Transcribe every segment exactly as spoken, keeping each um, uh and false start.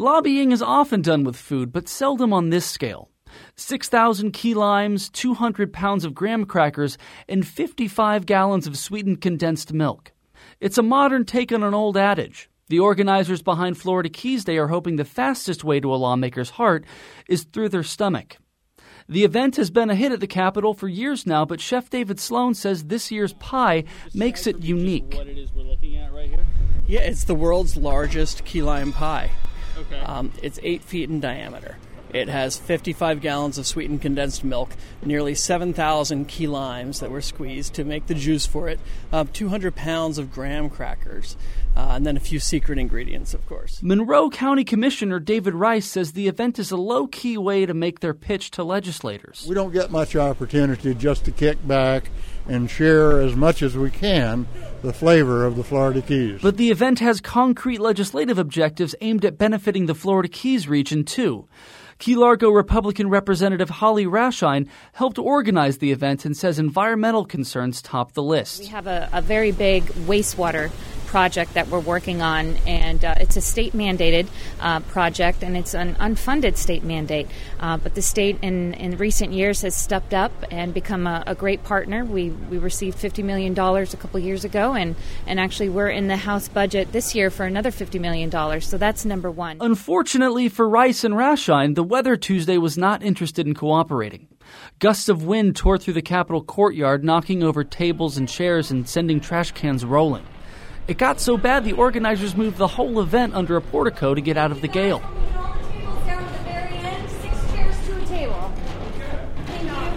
Lobbying is often done with food, but seldom on this scale. six thousand key limes, two hundred pounds of graham crackers, and fifty-five gallons of sweetened condensed milk. It's a modern take on an old adage. The organizers behind Florida Keys Day are hoping the fastest way to a lawmaker's heart is through their stomach. The event has been a hit at the Capitol for years now, but Chef David Sloan says this year's pie makes it unique. What it is we're looking at right here? Yeah, it's the world's largest key lime pie. Okay. Um, it's eight feet in diameter. It has fifty-five gallons of sweetened condensed milk, nearly seven thousand key limes that were squeezed to make the juice for it, uh, two hundred pounds of graham crackers, uh, and then a few secret ingredients, of course. Monroe County Commissioner David Rice says the event is a low-key way to make their pitch to legislators. We don't get much opportunity just to kick back and share as much as we can the flavor of the Florida Keys. But the event has concrete legislative objectives aimed at benefiting the Florida Keys region, too. Key Largo Republican Representative Holly Rashine helped organize the event and says environmental concerns top the list. We have a, a very big wastewater project that we're working on, and uh, it's a state-mandated uh, project, and it's an unfunded state mandate. Uh, but the state in, in recent years has stepped up and become a, a great partner. We we received fifty million dollars a couple years ago, and, and actually we're in the House budget this year for another fifty million dollars, so that's number one. Unfortunately for Rice and Rashine, the weather Tuesday was not interested in cooperating. Gusts of wind tore through the Capitol courtyard, knocking over tables and chairs and sending trash cans rolling. It got so bad the organizers moved the whole event under a portico to get out of the gale. All the tables down to the very end, six chairs to a table. Thank you.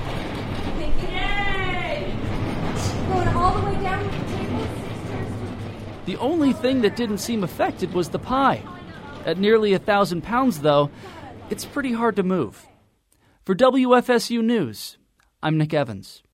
Thank you. Yay! Going all the way down to the table, six chairs to a table. The only thing that didn't seem affected was the pie. At nearly a thousand pounds, though, it's pretty hard to move. For W F S U News, I'm Nick Evans.